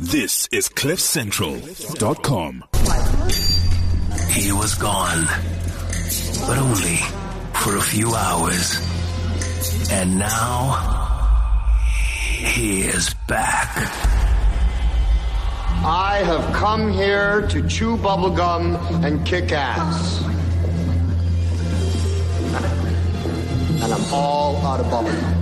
This is CliffCentral.com. He was gone, but only for a few hours. And now, he is back. I have come here to chew bubblegum and kick ass. And I'm all out of bubblegum.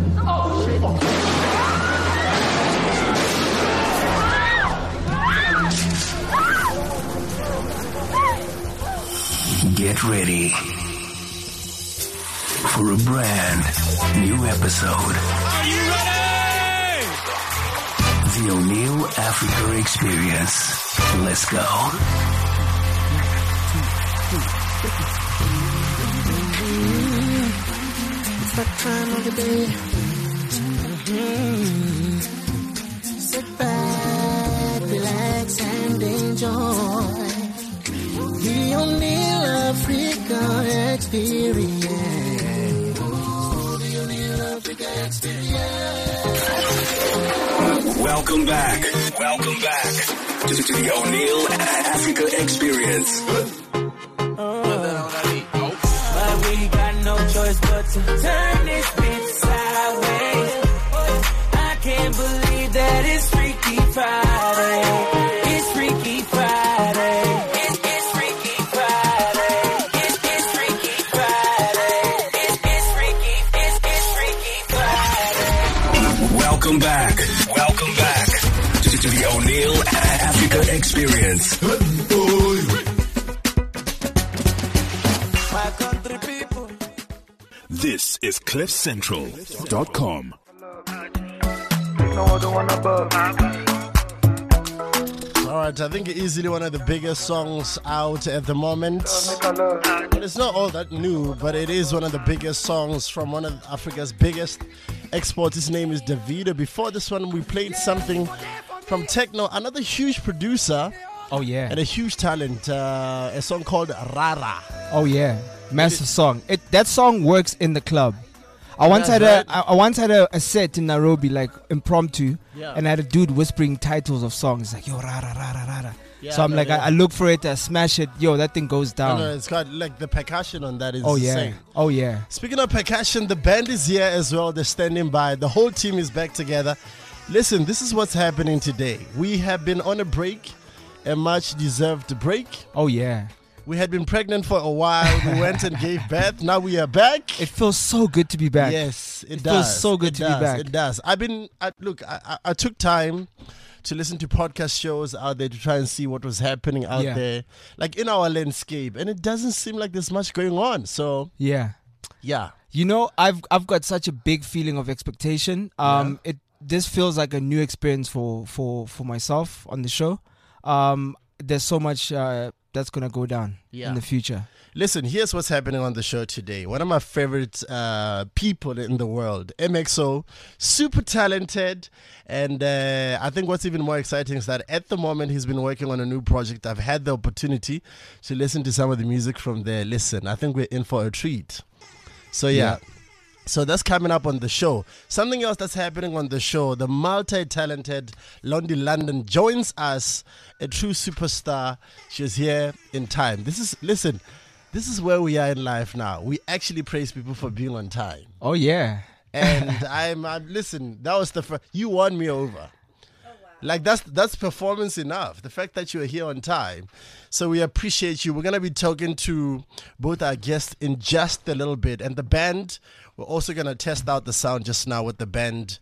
Get ready for a brand new episode. Are you ready? The O'Neill Africa Experience. Let's go. It's that time of the day. Sit back, relax, and enjoy the O'Neill Africa Experience. The O'Neill Africa Experience. Welcome back to the O'Neill Africa Experience. But we got no choice but to turn this bitch sideways. I can't believe that it's Freaky Friday. It's Freaky Friday. It's Freaky Friday. It's Freaky Friday. It's Freaky Friday. Welcome back to the O'Neill Africa Experience. My country people. This is CliffCentral.com. Alright, I think easily one of the biggest songs out at the moment. It's not all that new, but it is one of the biggest songs from one of Africa's biggest exports. His name is Davido. Before this one, we played something from Techno, another huge producer. Oh yeah. And a huge talent, a song called Rara. Oh yeah. Massive song. That song works in the club. I once had a set in Nairobi, like impromptu, and I had a dude whispering titles of songs like yo Rara Rara Rara. Yeah, so I'm like, I look for it, I smash it, yo, that thing goes down. No, it's got like the percussion on that is Oh yeah. insane. Oh yeah. Speaking of percussion, the band is here as well. They're standing by. The whole team is back together. Listen, this is what's happening today. We have been on a break, a much deserved break. Oh yeah. We had been pregnant for a while. We went and gave birth. Now we are back. It feels so good to be back. Yes, it does. Feels so good to be back. It does. I took time to listen to podcast shows out there to try and see what was happening out there, like in our landscape, and it doesn't seem like there's much going on. So yeah. You know, I've got such a big feeling of expectation. This feels like a new experience for myself on the show. There's so much that's gonna go down in the future. Listen, here's what's happening on the show today. One of my favorite people in the world, MXO, super talented, and I think what's even more exciting is that at the moment he's been working on a new project. I've had the opportunity to listen to some of the music from there. Listen, I think we're in for a treat. So yeah. So that's coming up on the show. Something else that's happening on the show, the multi-talented Londi London joins us, a true superstar. She's here in time. This is where we are in life now. We actually praise people for being on time. Oh yeah. And I'm listen, that was the first, you won me over. Like that's performance enough. The fact that you are here on time. So we appreciate you. We're going to be talking to both our guests in just a little bit. And the band, we're also going to test out the sound just now with the band.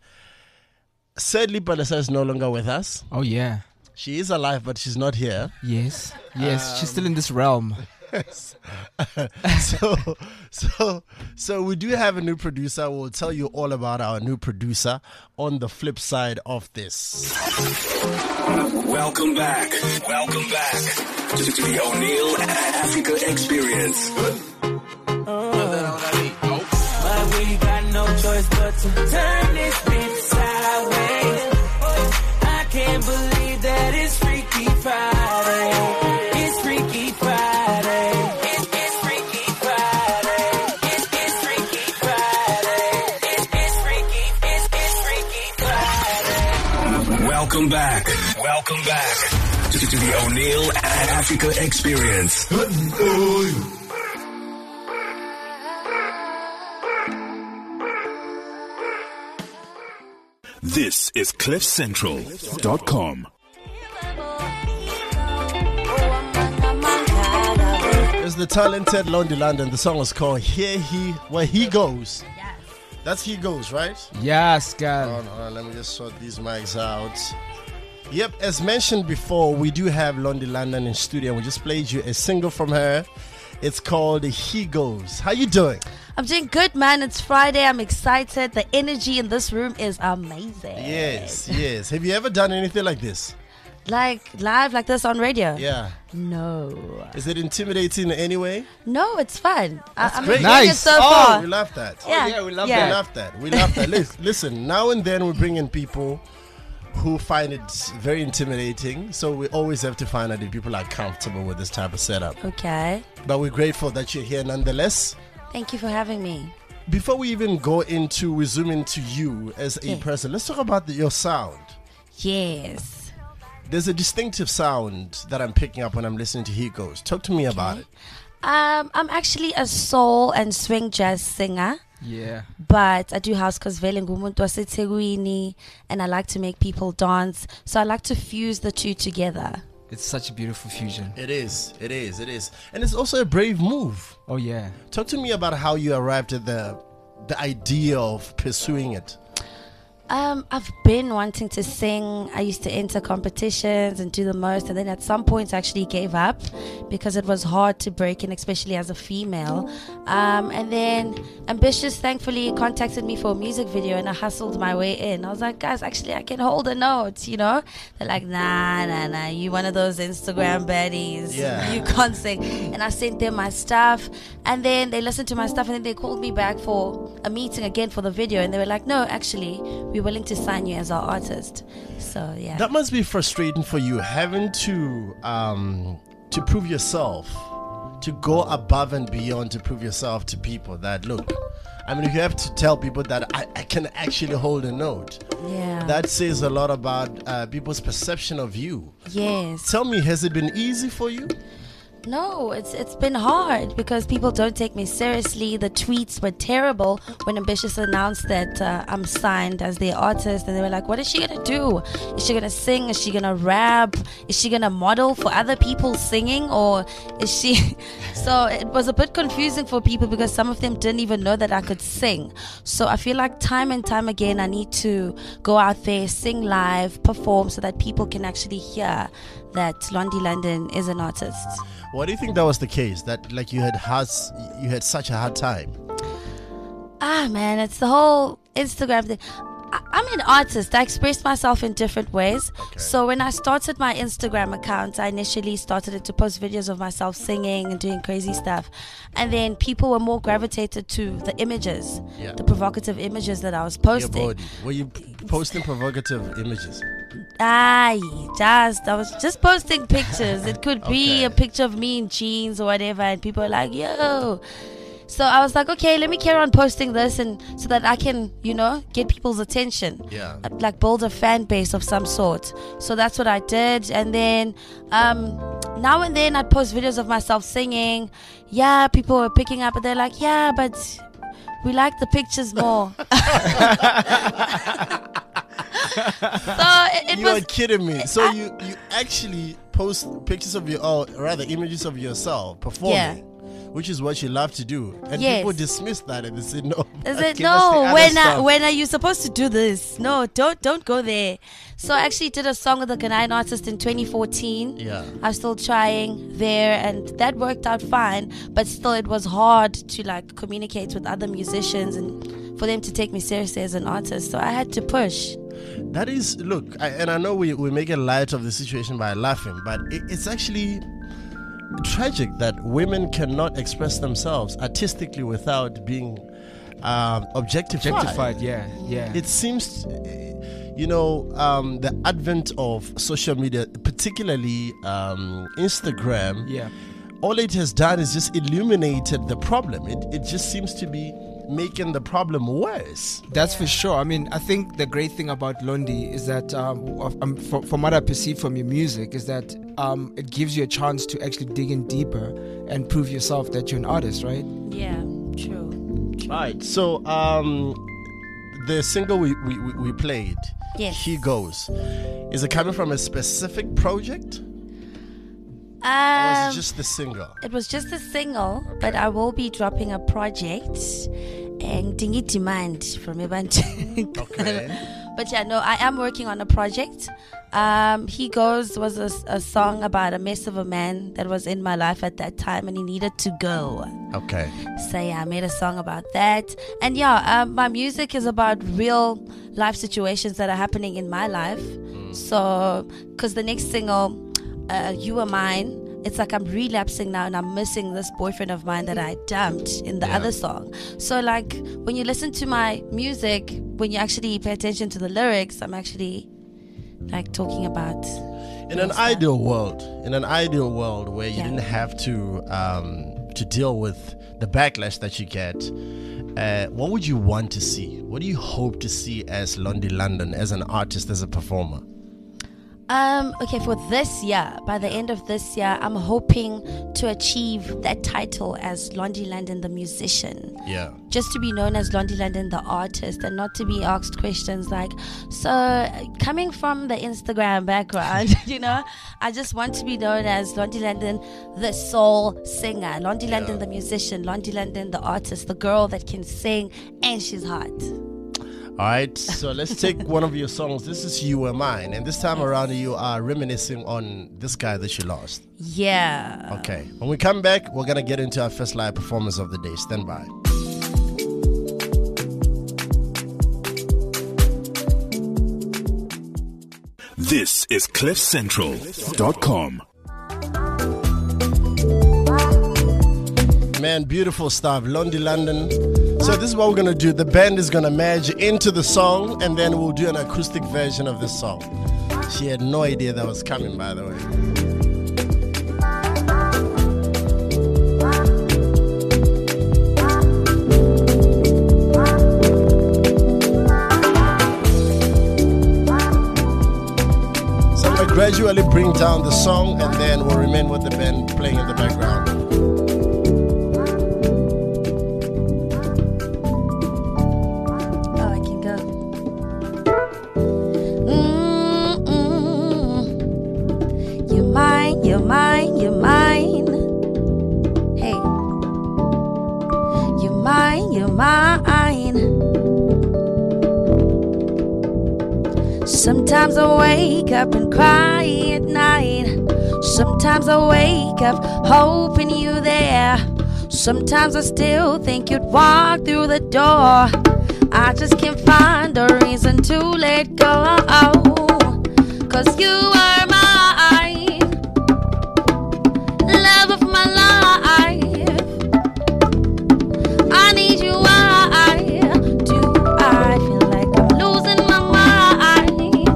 Sadly, Palesa is no longer with us. Oh yeah. She is alive, but she's not here. Yes. She's still in this realm. So we do have a new producer. We'll tell you all about our new producer on the flip side of this. Welcome back to the O'Neill Africa Experience. But we got no choice but to turn this bitch sideways. I can't believe that it's Freaky Friday. It's Freaky Friday. It's Freaky Friday. It's Freaky Friday. It's Freaky Friday. Welcome back Welcome back to the O'Neill Africa Experience. This is CliffCentral.com. It's the talented Londi London. The song was called Where He Goes. That's He Goes, right? Yes, God. Hold on, let me just sort these mics out. Yep, as mentioned before, we do have Londi London in studio. We just played you a single from her. It's called He Goes. How you doing? I'm doing good, man. It's Friday. I'm excited. The energy in this room is amazing. Yes. Have you ever done anything like this? Like live like this on radio? Yeah. No. Is it intimidating in any way? No, it's fun. I'm great. enjoying it Nice. so Oh, far. we love that. Yeah, we love We love that. We love that. Listen, now and then we bring in people who find it very intimidating. So we always have to find out if people are comfortable with this type of setup. Okay. But we're grateful that you're here nonetheless. Thank you for having me. Before we even we zoom into you as a person, let's talk about your sound. Yes. There's a distinctive sound that I'm picking up when I'm listening to He Goes. Talk to me about it. I'm actually a soul and swing jazz singer. Yeah. But I do house because vele ngumuntu waseThekwini, and I like to make people dance. So I like to fuse the two together. It's such a beautiful fusion. It is. And it's also a brave move. Oh, yeah. Talk to me about how you arrived at the idea of pursuing it. I've been wanting to sing. I used to enter competitions and do the most, and then at some point I actually gave up because it was hard to break in, especially as a female. And then Ambitious thankfully contacted me for a music video, and I hustled my way in. I was like, guys, actually I can hold a note, you know? They're like, nah, you one of those Instagram baddies. Yeah. You can't sing. And I sent them my stuff, and then they listened to my stuff, and then they called me back for a meeting again for the video, and they were like, no, actually we're willing to sign you as our artist. So yeah, That must be frustrating for you, having to prove yourself, to go above and beyond to prove yourself to people that, look, I mean, if you have to tell people that I can actually hold a note, yeah, that says a lot about people's perception of you. yes. Tell me, has it been easy for you? No, it's been hard because people don't take me seriously. The tweets were terrible when Ambitious announced that I'm signed as their artist, and they were like, what is she gonna do? Is she gonna sing? Is she gonna rap? Is she gonna model for other people singing? Or is she... So it was a bit confusing for people because some of them didn't even know that I could sing. So I feel like time and time again I need to go out there, sing live, perform, so that people can actually hear that Londi London is an artist. Why do you think that was the case? That like you had such a hard time? Man, it's the whole Instagram thing. I'm an artist. I express myself in different ways. Okay. So when I started my Instagram account, I initially started it to post videos of myself singing and doing crazy stuff. And then people were more gravitated to the images, Yeah. the provocative images that I was Your posting. body. Were you posting provocative images? I was just posting pictures. It could be Okay. a picture of me in jeans or whatever, and people are like, yo. So I was like, okay, let me carry on posting this, and so that I can, get people's attention. Yeah. Like build a fan base of some sort. So that's what I did. And then now and then I'd post videos of myself singing. Yeah, people were picking up, and they're like, yeah, but we like the pictures more. So it You was... are kidding me. So you actually post pictures of images of yourself performing, which is what you love to do, and Yes. people dismiss that and they say no. I said, give us the no, other when stuff." are you supposed to do this? No, don't go there. So I actually did a song with a Ghanaian artist in 2014. Yeah. I'm still trying there, and that worked out fine, but still it was hard to communicate with other musicians and for them to take me seriously as an artist. So I had to push. That is, look, I know we make a light of the situation by laughing, but it's actually tragic that women cannot express themselves artistically without being objectified. Objectified, yeah. It seems, the advent of social media, particularly Instagram, Yeah. all it has done is just illuminated the problem. It just seems to be making the problem worse. That's for sure. I mean, I think the great thing about Londi is that, from what I perceive from your music, is that it gives you a chance to actually dig in deeper and prove yourself that you're an artist, right? Yeah, true. Right. So, the single we played, Yes. He Goes, is it coming from a specific project? Or was it just the single? It was just a single, but I will be dropping a project and Dingy Demand from Event. Okay. But yeah, no, I am working on a project. He Goes was a song about a mess of a man that was in my life at that time and he needed to go. Okay. So yeah, I made a song about that. And yeah, my music is about real life situations that are happening in my life. So, because the next single, You Are Mine, it's like I'm relapsing now and I'm missing this boyfriend of mine that I dumped in the other song. So like when you listen to my music, when you actually pay attention to the lyrics, I'm actually like talking about in an ideal world where you didn't have to deal with the backlash that you get, what would you want to see? What do you hope to see as Londi London, as an artist, as a performer? Okay, for this year, by the end of this year, I'm hoping to achieve that title as Londi London the musician. Yeah. Just to be known as Londi London the artist and not to be asked questions like, so coming from the Instagram background, you know, I just want to be known as Londi London the soul singer, Londi London the musician, Londi London the artist, the girl that can sing and she's hot. All right, so let's take one of your songs. This is You Were Mine, and this time around you are reminiscing on this guy that you lost. Yeah. Okay, when we come back, we're going to get into our first live performance of the day. Stand by. This is CliffCentral.com. Man, beautiful stuff. Londi London. So this is what we're going to do. The band is going to merge into the song, and then we'll do an acoustic version of this song. She had no idea that was coming, by the way. So I'm going to gradually bring down the song, and then we'll remain with the band playing in the background. You're mine, you're mine. Hey. You're mine, you're mine. Sometimes I wake up and cry at night. Sometimes I wake up hoping you're there. Sometimes I still think you'd walk through the door. I just can't find a reason to let go. 'Cause you are mine. Love of my life. I need you. Do I feel like I'm losing my mind?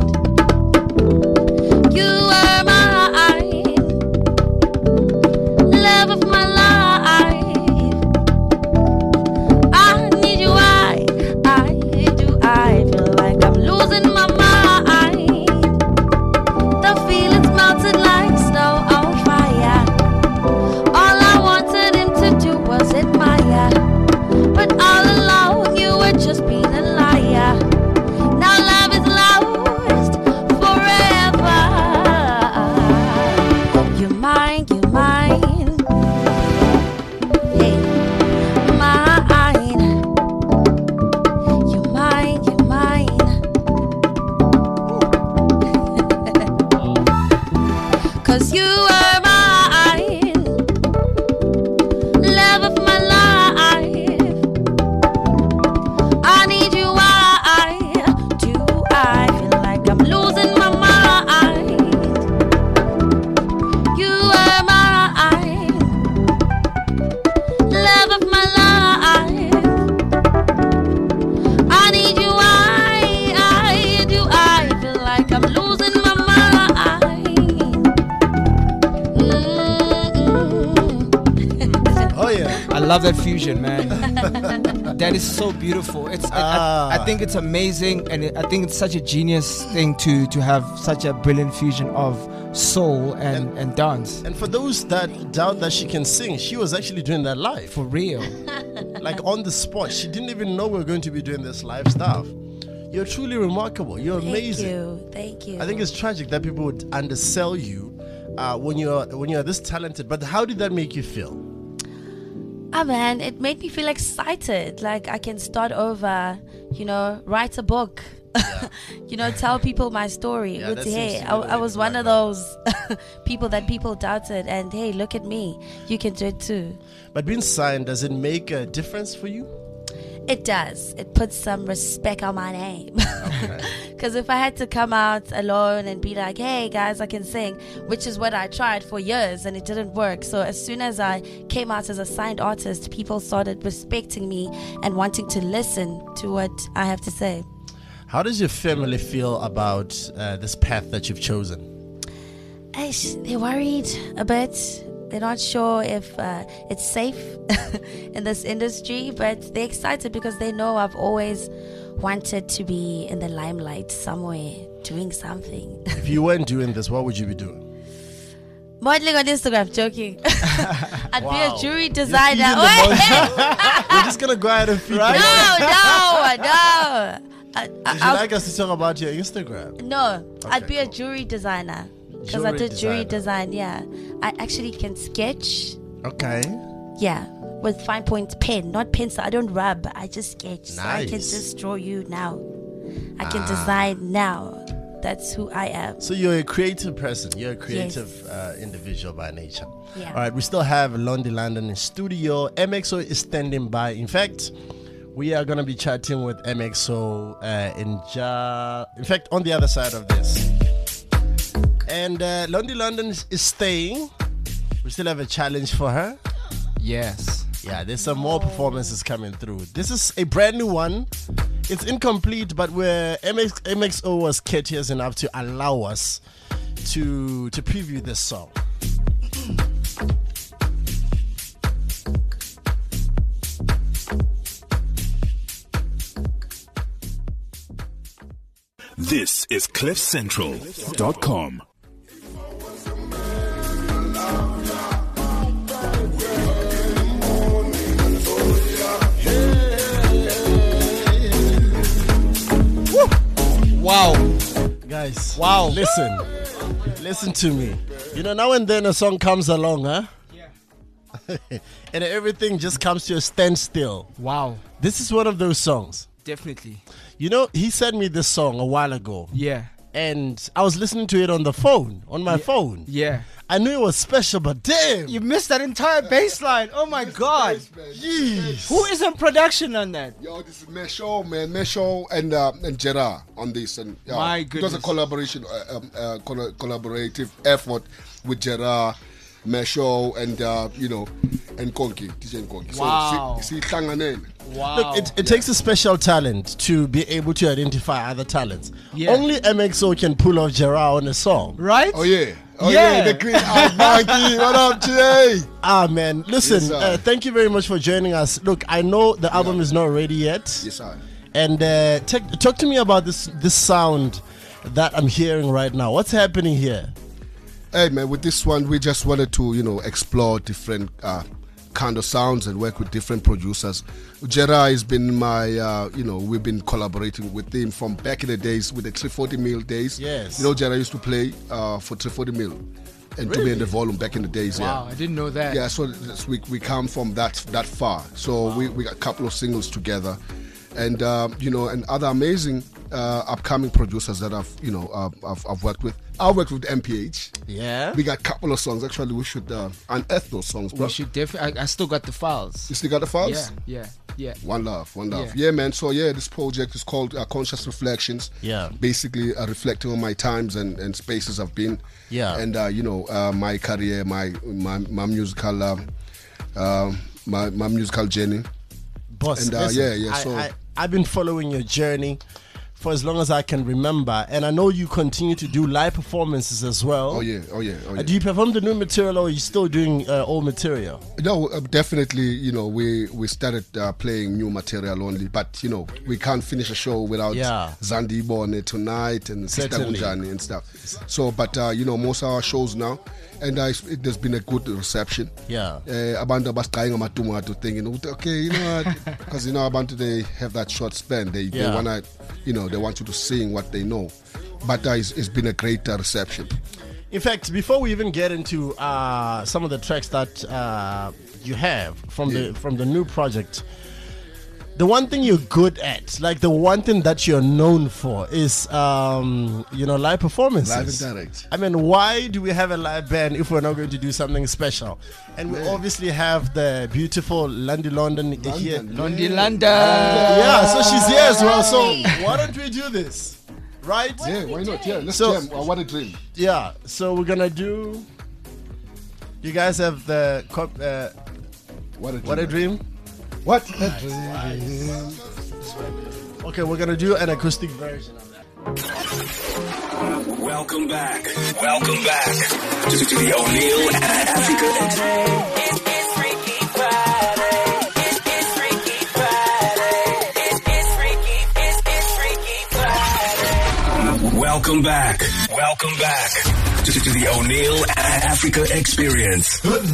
You are mine. Love of my life. I need you. Do I feel like I'm losing my mind? The feelings melted like snow on fire. All I wanted him to do was admire, but all along you were just being a liar. Now love is lost forever. You're mine, you're mine. Hey, mine. You're mine, you're mine. 'Cause you are mine. Love of my life. I need you. Do I feel like I'm losing my mind? You are mine. Love of my life. I need you. Do I feel like I'm losing my mind? Oh yeah. I love that fusion, man. That is so beautiful. I think it's amazing, and I think it's such a genius thing to have such a brilliant fusion of soul and dance. And for those that doubt that she can sing, she was actually doing that live. For real. Like on the spot. She didn't even know we were going to be doing this live stuff. You're truly remarkable. You're amazing. Thank you. I think it's tragic that people would undersell you when you're this talented. But how did that make you feel? Oh man, it made me feel excited. Like I can start over, write a book. Yeah. Tell people my story. Yeah, With, hey, I was one of those people that people doubted, and hey, look at me, you can do it too. But being signed, does it make a difference for you? It does. It puts some respect on my name. Because if I had to come out alone and be like, hey guys, I can sing, which is what I tried for years and it didn't work. So as soon as I came out as a signed artist, people started respecting me and wanting to listen to what I have to say. How does your family feel about this path that you've chosen? They're worried a bit. They're not sure if it's safe in this industry, but they're excited because they know I've always wanted to be in the limelight somewhere, doing something. If you weren't doing this, what would you be doing? Modeling on Instagram, joking. I'd be a jewelry designer. We're just going to go ahead and feed No. Would you like us to talk about your Instagram? No, Okay, I'd be a cool. jewelry designer. Because I did jewelry design, yeah. I actually can sketch. Okay. Yeah, with fine point pen, not pencil. I don't rub, I just sketch. So I can Nice. just draw you now. I can design now. That's who I am. So you're a creative person. You're a creative individual by nature. Yeah. All right, we still have Londi London in studio. MXO is standing by. In fact, we are going to be chatting with MXO in fact, on the other side of this. And Londi London is staying. We still have a challenge for her. Yes. Yeah, there's some more performances coming through. This is a brand new one. It's incomplete, but where MXO was courteous enough to allow us to preview this song. This is CliffCentral.com. Wow. Guys, Wow. listen to me. Now and then a song comes along, huh? Yeah. And everything just comes to a standstill. Wow. This is one of those songs. Definitely. He sent me this song a while ago. Yeah. And I was listening to it on my phone. Yeah. I knew it was special, but damn. You missed that entire bass line. Oh my God. Jeez. Who is in production on that? Yo, this is Mesho, man. Mesho and Gerard on this. And My it was goodness. a collaboration, collaborative effort with Gerard, Mesho, and and Konki, DJ Konki. Wow. So, see, Tanganen. Wow. Look, it takes a special talent to be able to identify other talents. Yeah. Only MXO can pull off Gerard on a song. Right? Oh yeah. Oh Yeah. yeah, the green out monkey. What up, Jay? Ah, man. Listen, Yes, sir. thank you very much for joining us. Look, I know the album is not ready yet. Yes, sir. And talk to me about this sound that I'm hearing right now. What's happening here? Hey man, with this one, we just wanted to explore different kind of sounds and work with different producers. Gerard has been my, we've been collaborating with him from back in the days with the 340 mil days. Yes. Gerard used to play for 340 mil and to be in the volume back in the days. Wow, I didn't know that. Yeah, so we come from that far. So we got a couple of singles together, and and other amazing upcoming producers that I've worked with. I worked with MPH. Yeah. We got a couple of songs. Actually, we should unearth those songs, bro. We should definitely. I still got the files. You still got the files? Yeah. One love. Yeah. Yeah, man. So this project is called Conscious Reflections. Yeah. Basically, reflecting on my times and spaces I've been. Yeah. And my career, my musical, my musical journey. Boss, And, listen, so I've been following your journey for as long as I can remember, and I know you continue to do live performances as well. Oh yeah. Do you perform the new material, or are you still doing old material? No, definitely. You know, we started playing new material only, but you know, we can't finish a show without Zandi Bone tonight and Sister Gunjani and stuff. So, but you know, most of our shows now, and there's been a good reception. Abantu abasqaying amatumato thinking, okay, you know what? Because you know, Abantu, they have that short span. They wanna, you know, they want you to sing what they know. But it's been a great reception. In fact, before we even get into some of the tracks that you have from the new project, the one thing you're good at, like the one thing that you're known for, is live performances. Live and direct. I mean, why do we have a live band if we're not going to do something special? And we obviously have the beautiful Lundy London here. Lundy London. Yeah, so she's here as well. So why don't we do this? Right? Yeah, why not? Yeah, let's jam. What a dream. Yeah, so we're gonna do. You guys have the What a dream. What a dream. Okay, we're gonna do an acoustic version of that. Welcome back to the O'Neill and Africa. It's Freaky Friday. It's Freaky Friday. It's Freaky Friday. Welcome back to the O'Neill and Africa experience.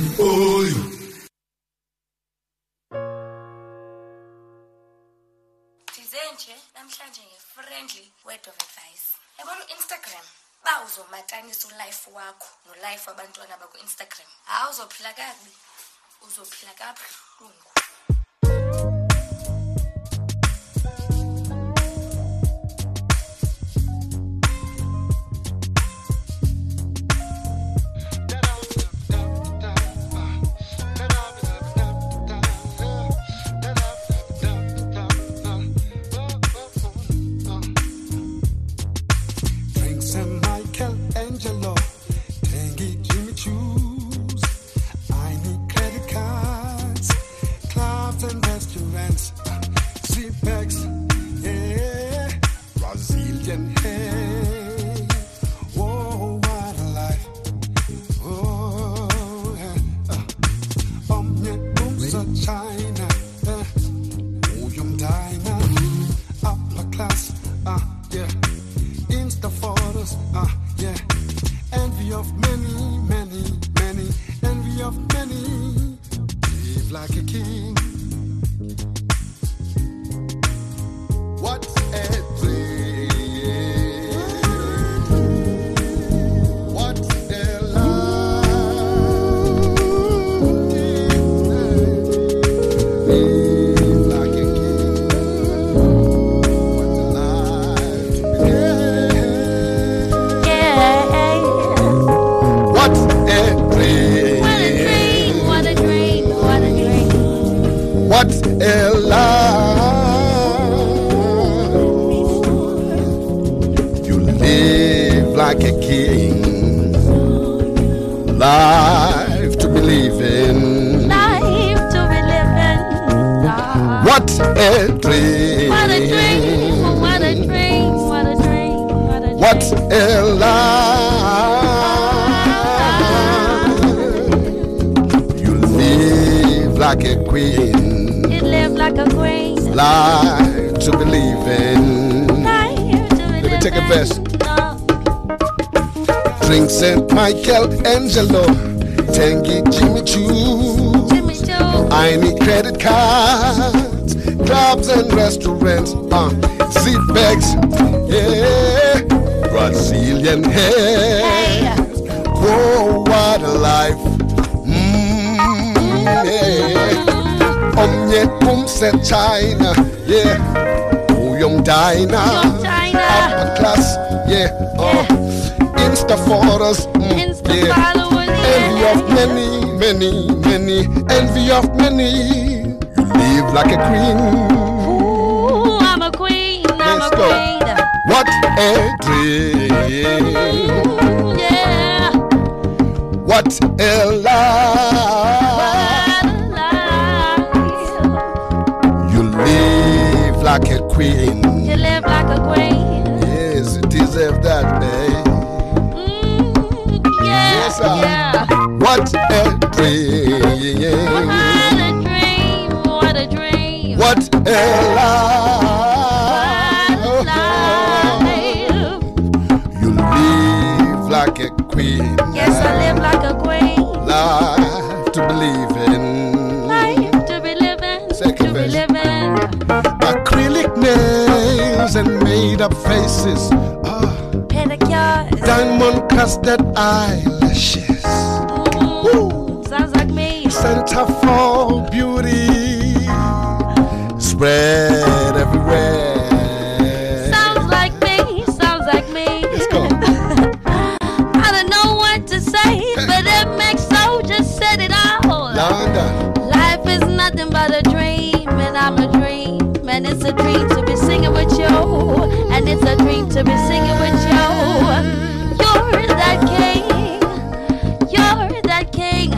Namhlanje friendly word of advice. Yabona Instagram bawuzomatanisa ulife wakho nolife abantwana bakho Instagram. Awuzophila kabi. Uzophila kabuhlungu. Angelo, Tengi, Jimmy Choo. I need credit cards, clubs and restaurants, zip bags, yeah, Brazilian hair. Whoa, what a life! Yeah. Omye set China, yeah. Young Dina, upper class, yeah. Insta photos, yeah. Envy of many, envy of many. You live like a queen. Ooh, I'm a queen, I'm a queen. What a dream. Ooh, yeah. What a life. What a life. You live like a queen. You live like a queen. Yes, what a dream. What a dream. What a life. You live like a queen. Yes, I live like a queen. Life to believe in. Life to be living. Second to verse. be living. Acrylic nails and made up faces. Pedicures. Diamond crusted eyelashes. Sounds like me. Center for beauty. Spread everywhere. Sounds like me. Sounds like me. Let's go. I don't know what to say, but MXO just said it all. London. Life is nothing but a dream, and I'm a dream. And it's a dream to be singing with you. And it's a dream to be singing with you. You're that king. You're that king.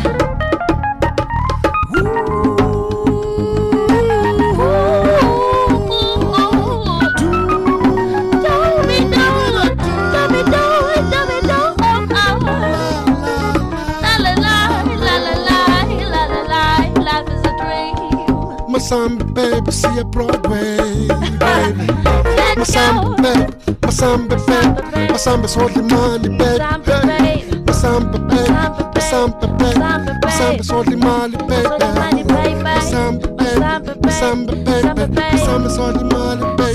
Samba, baby, see a Broadway, baby. My samba, baby, my samba, baby, my samba's holding money, baby. My samba, baby, my samba, baby, my samba's holding money, baby. My samba, baby, my samba, baby, my samba's holding money, baby.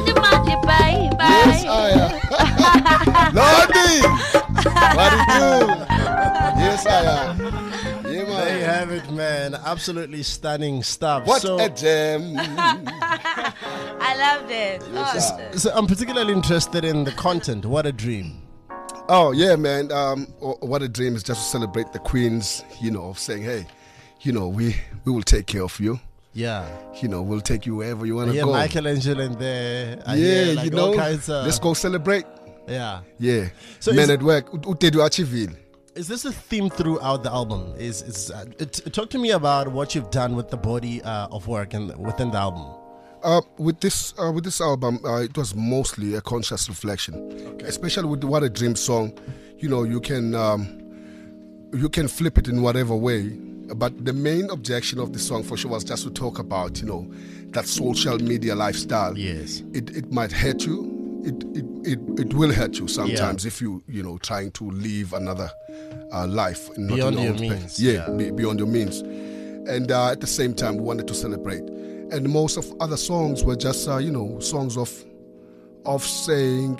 Yes, I am. Lordy, what do you do? Yes, I am. Yeah, man. There you have it, man. Absolutely stunning stuff. What a gem. I loved it. So I'm particularly interested in the content. What a dream. Oh, yeah, man. What a dream is just to celebrate the queens, of saying, hey, we will take care of you. Yeah. We'll take you wherever you want to Yeah, go. Michelangelo in there. Yeah, all kinds of... let's go celebrate. Yeah. Yeah. So Men at work. Utedu Achiville. Is this a theme throughout the album? Talk to me about what you've done with the body of work and within the album. With this album, it was mostly a conscious reflection, especially with the What a Dream song. You can flip it in whatever way, but the main objection of the song for sure was just to talk about that social media lifestyle. Yes, it might hurt you. It will hurt you sometimes if you trying to live another life beyond your means. Beyond your means. And at the same time, we wanted to celebrate. And most of other songs were just songs of saying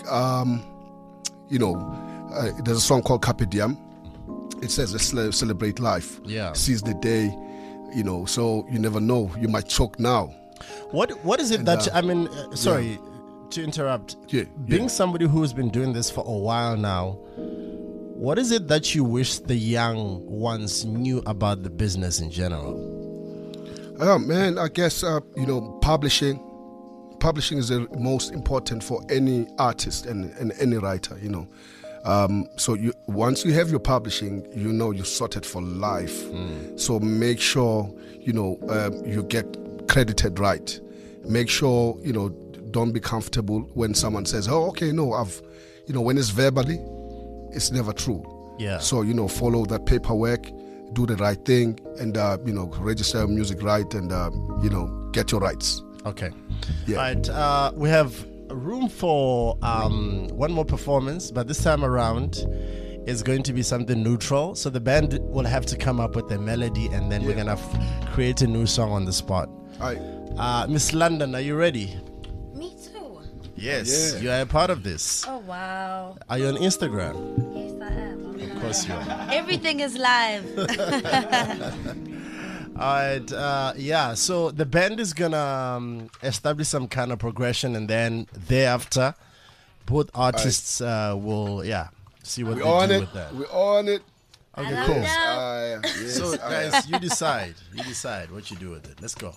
there's a song called Carpe Diem. It says let's celebrate life. Yeah, seize the day. So you never know, you might choke now. What is it that sorry to interrupt. Being somebody who's been doing this for a while now, what is it that you wish the young ones knew about the business in general? Oh man, I guess publishing is the most important for any artist and any writer. So once you have your publishing, you're sorted for life. So make sure you get credited right. Make sure don't be comfortable when someone says, "Oh, okay, no, when it's verbally, it's never true." Yeah. So follow that paperwork, do the right thing, and register your music right, and get your rights. Okay. Yeah. Right. We have room for one more performance, but this time around is going to be something neutral. So the band will have to come up with a melody, and then we're gonna create a new song on the spot. All right. Miss London, are you ready? Me too. Yes, you are a part of this. Oh wow. Are you on Instagram? Yes, I am. Of course you are. Everything is live. Alright, so the band is gonna establish some kind of progression, and then thereafter both artists will see what they do with that. We're on it. Okay, cool. Yes, So guys, you decide what you do with it. Let's go.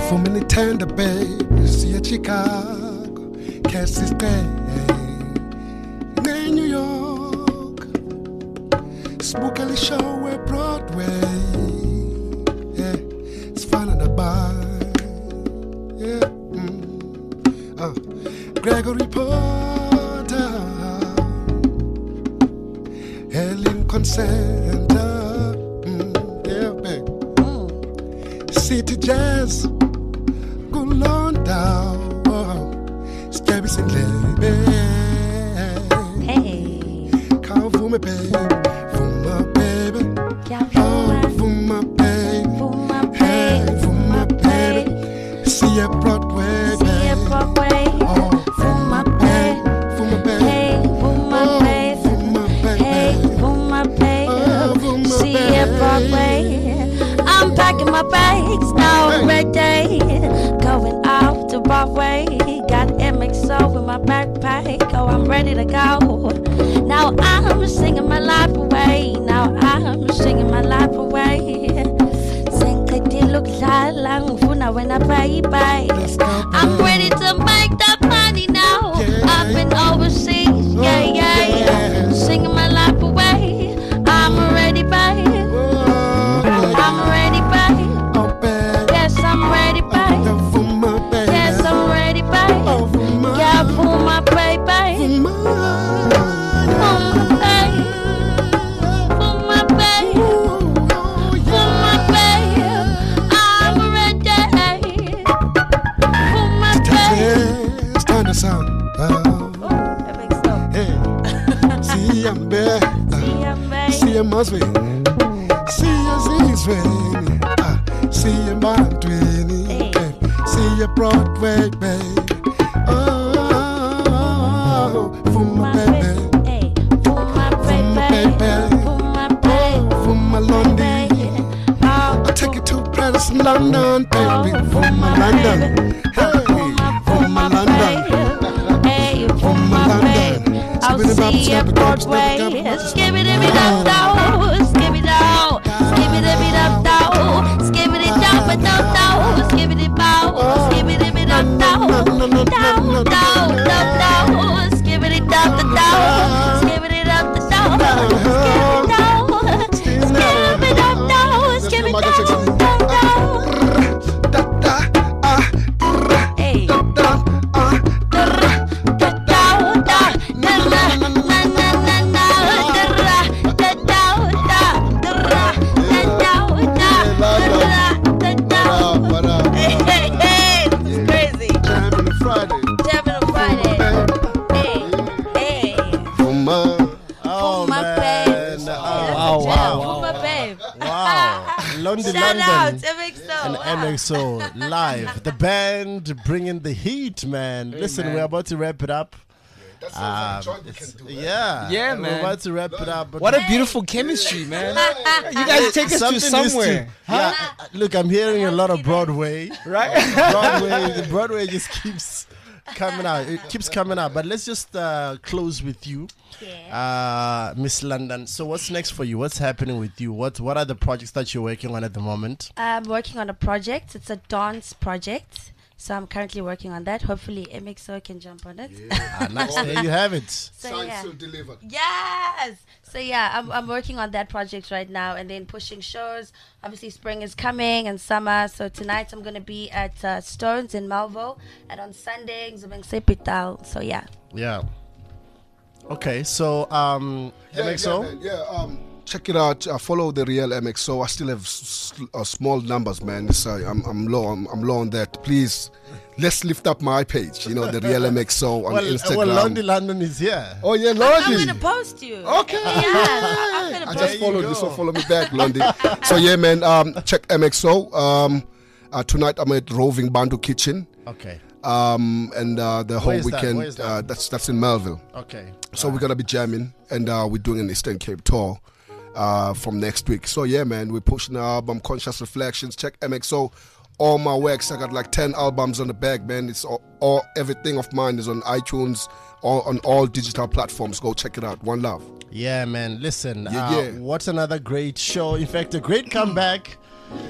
For me tender baby, see a Chicago, Cassis Bay, New York, Spookily Show at Broadway. Yeah, it's fun in the bar. Yeah, Gregory Porter, Helen Center, yeah, babe. City Jazz, Gulonda, Scabby Sinclair, Hey. Come for me, baby, for my baby. Oh, for my baby. Hey, for my baby. See a Broadway, baby. Oh, for my baby. For my baby. Hey, for my baby. For my baby. Hey, for my baby. Oh, for my See baby. ya, Broadway. I'm packing my bags now, ready. Going out to Broadway. Got MXO in my backpack. Oh, I'm ready to go. Now I'm singing my life away. Now I'm singing my life away. Sing look lang funa when I baby. I'm ready to make that money now. Up and overseas, yeah, yeah, yeah. Singing my life away. I'm ready, babe. I'm ready, babe. Yes, I'm ready, babe. Yes, I'm ready, babe. Yeah, for my baby. For my baby. For my baby. For my baby. I'm ready. For my baby. Stand the sound. Hey, see I'm back. See I'm must win. See us is winning. See I'm bound to win. See you Broadway, baby. Oh, for my baby. For my baby. For my London. I'll take you to Paris, London, baby. For my London. Hey, for my London. For my London. I'll see you Broadway. Skip it up, skip it out, skip it up, skip it down, but don't skip it bow, skip it up, down, skip it up, the down, skip it up, the down, skip it up, skip it London, Shout London, out MXO. and MXO live. The band bringing the heat, man. Listen, we're about to wrap it up. Yeah, man. We're about to wrap it up. But What a beautiful chemistry, man. You guys take us to Something needs somewhere. yeah, look, I'm hearing a lot of Broadway. Right? Broadway just keeps coming out. It keeps coming out. But let's just close with you, Miss London. So what's next for you? What's happening with you? What are the projects that you're working on at the moment? I'm working on a project. It's a dance project. So I'm currently working on that. Hopefully MXO can jump on it. Nice. There you have it. So, yeah. Still delivered. Yes. So yeah, I'm working on that project right now, and then pushing shows. Obviously, spring is coming and summer. So tonight I'm gonna be at Stones in Malvo, and on Sunday Zubeng Sepital. So yeah. Yeah. Okay. So MXO. Check it out. Follow the real MXO. I still have small numbers, man. So I'm low. I'm low on that. Please, let's lift up my page. You know, the real MXO on Instagram. Well, London is here. Oh yeah, I'm Londi. gonna post you. Okay. I'm gonna I post just followed you, so follow me back, Londi. So yeah, man. Check MXO. Tonight I'm at Roving Bantu Kitchen. Okay. And the whole weekend. Where is that? That's in Melville. Okay. So we're gonna be jamming, and we're doing an Eastern Cape tour from next week. So yeah, man, we're pushing the album Conscious Reflections. Check MXO. All my works. I got like 10 albums on the bag, man. It's all everything of mine is on iTunes, on all digital platforms. Go check it out. One love. Yeah, man. Listen. Yeah. What another great show. In fact, a great comeback.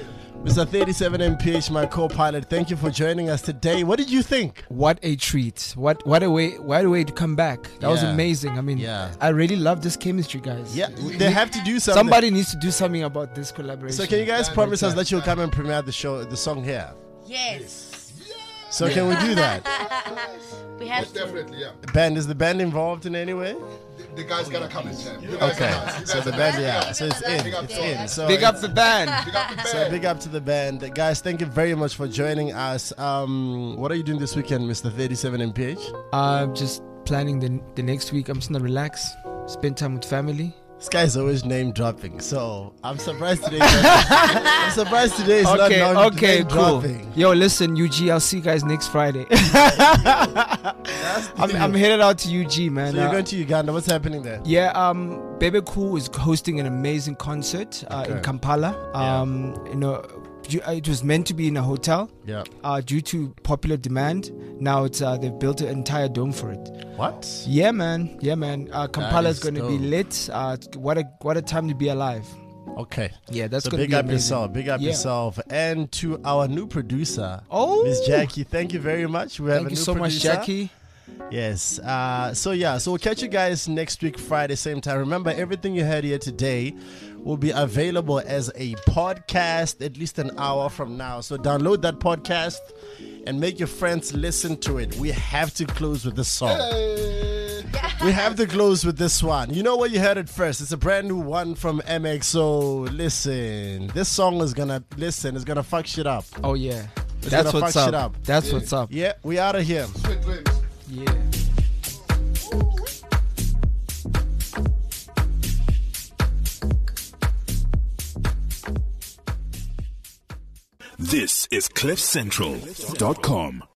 Mr. 37 MPH, my co-pilot, thank you for joining us today. What did you think? What a treat. What a way to come back. That was amazing. I mean, I really love this chemistry, guys. Yeah, they have to do something. Somebody needs to do something about this collaboration. So can you guys promise us that you'll come and premiere the song here? Yes. So can we do that? We have definitely, yeah. Band, is the band involved in any way? The guys gotta come and jam. Okay, so the band, so it's in. It's in. So big up the band. So big up to the band. Guys, thank you very much for joining us. What are you doing this weekend, Mr. 37 MPH? Just planning the next week. I'm just gonna relax, spend time with family. This guy's always name dropping, so I'm surprised today. I'm surprised today is not name dropping. Yo, listen, UG, I'll see you guys next Friday. I'm headed out to UG, man. So you're going to Uganda. What's happening there? Yeah, Bebe Cool is hosting an amazing concert in Kampala. You know, it was meant to be in a hotel. Yeah. Due to popular demand, now it's they've built an entire dome for it. What? Yeah, man. Kampala is going to be lit. What a time to be alive. Okay. Yeah, that's so going to be big up amazing. yourself. Big up yourself. And to our new producer, Miss Jackie. Thank you very much. We have a new so producer. much, Jackie. Yes. So we'll catch you guys next week, Friday, same time. Remember, everything you heard here today will be available as a podcast at least an hour from now. So download that podcast and make your friends listen to it. We have to close with this song. We have to close with this one. You know what? You heard it first. It's a brand new one from MXO. Listen, this song is gonna fuck shit up. Oh yeah, it's that's gonna what's fuck up. Shit up. That's what's up. Yeah, we out of here. Sweet dreams. Yeah. This is CliffCentral.com.